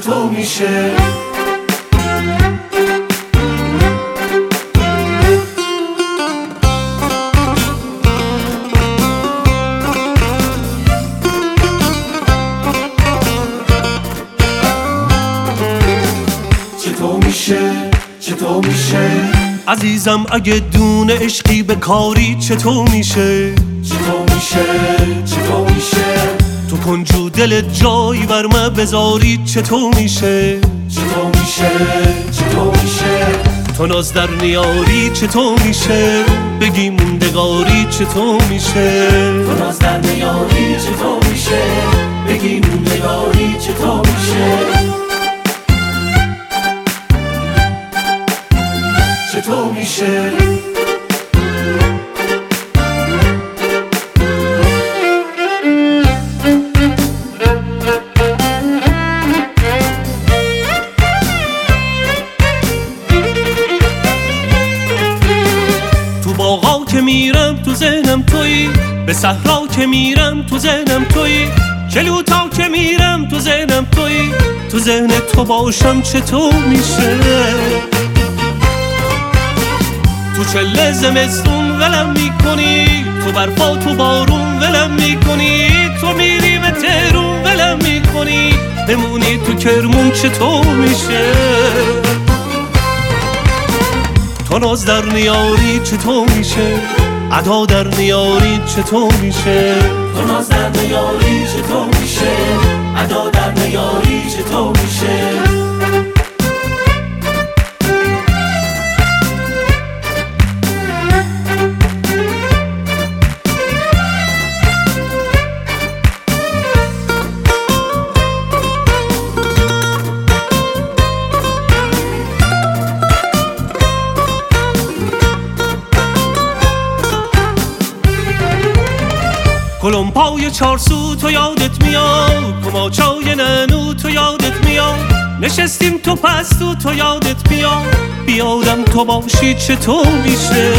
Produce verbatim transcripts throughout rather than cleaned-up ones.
چطور میشه؟ چطور میشه؟ چطور میشه؟ عزیزم اگه دونه عشقی به کاری چطور میشه؟ چطور میشه؟ چطور میشه؟ تو کنجو دل جایی بر من بذاری چطور میشه؟ چطور میشه؟ چطور میشه؟ تو ناز در نیاری چطور میشه؟ بگی موندگاری چطور میشه؟ تو ناز در نیاری چطور میشه؟ بگی موندگاری چطور میشه؟ چطور میشه؟ تو باغا که میرم تو ذهنم تویی، به صحرا که میرم تو ذهنم تویی، کلوتا که میرم تو ذهنم تویی، تو ذهن تو باشم چطور میشه؟ تو چله زمستون ولم میکنی، تو برفا تو بارون ولم میکنی، تو میری به تهرون ولم میکنی، بمونی تو کرمون چطور میشه؟ تو ناز در نیاری چطور میشه؟ ادا در نیاری چطور میشه؟ تو ناز در نیاری چطور میشه؟ ادا در نیاری چطور میشه؟ کلمپای چارسو تو یادت میاد، کماچای ننو تو یادت میاد، نشستیم تو پستو تو یادت میاد، بیادم تو باشی چطور میشه؟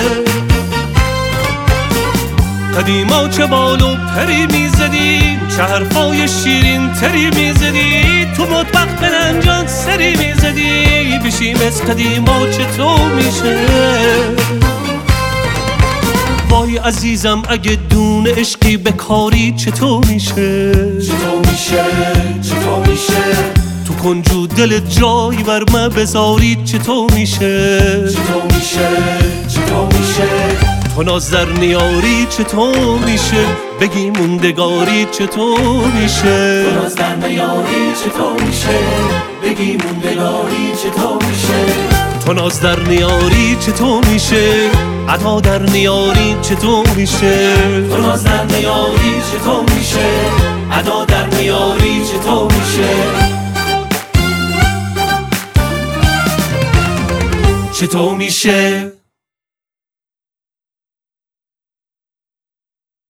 قدیما چه بالو پری میزدی، چه حرفای شیرین تری میزدی، تو مطبخ بننجان سری میزدی، بشیم از قدیما چطور میشه؟ وای عزیزم اگه دونه عشقی به کاری چطور میشه؟ چطور میشه؟ چطور میشه؟ تو کنجو دل جایی بر من بذاری چطور میشه؟ چطور میشه؟ چطور میشه؟ تو ناز در نیاری چطور میشه؟ بگی موندگاری چطور میشه؟ تو ناز در نیاری چطور میشه؟ بگی موندگاری چطور میشه؟ تو ناز در نیاری چطور میشه؟ ادا در نیاری چطور میشه؟ تو ناز در نیاری چطور میشه؟ ادا در نیاری چطور میشه؟ چطور میشه؟